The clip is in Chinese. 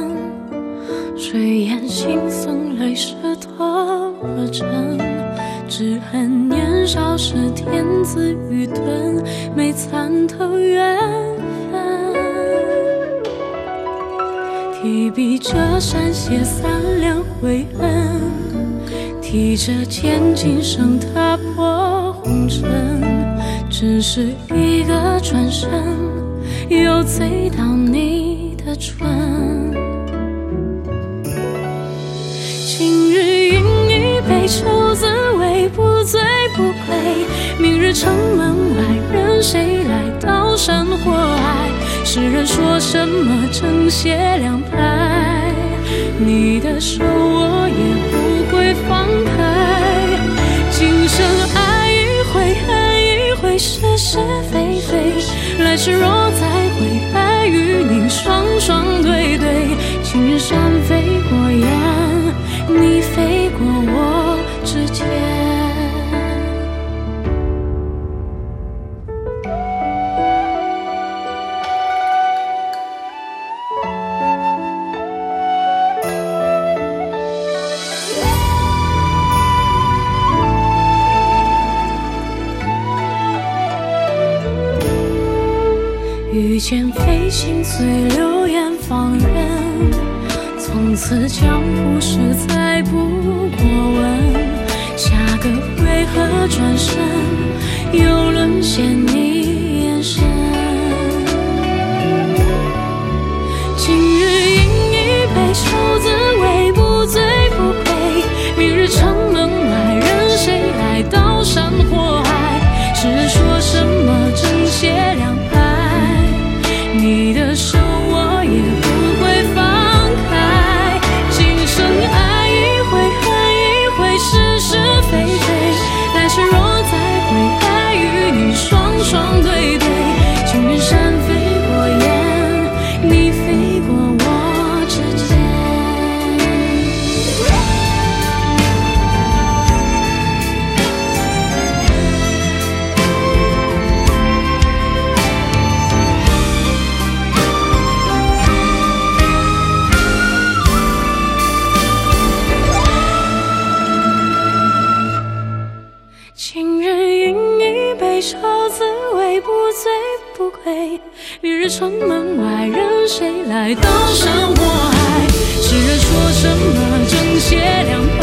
睡眼惺忪，泪湿透了枕。只恨年少时天资愚钝，没参透缘分。提笔折扇，写3两回恩，提着剑，今生踏破红尘。只是一个转身，又醉到你的唇。今日饮一杯酒，滋味不醉不归。明日城门外，任谁来刀山火海？世人说什么正邪两派？你的手我也不会放开。今生爱一回，恨一回，是是非非。来世若再会，爱与你双双对对。情人山飞过眼，你飞过我指尖。遇见飞行随流言放人，从此江湖事再不过问。下个回合转身，又沦陷你眼神。今日饮一杯酒，滋味不醉不归。明日城门外，任谁来刀山火海？世人说什么正邪两派？你的手我也不会放开。今生爱一回，恨一回，是是非非。来世若再会，爱与你双双对对。情人山飞过眼，你飞过我指尖。今日饮一杯酒，滋味不醉不归。明日城门外，任谁来刀山火海？世人说什么正邪两派？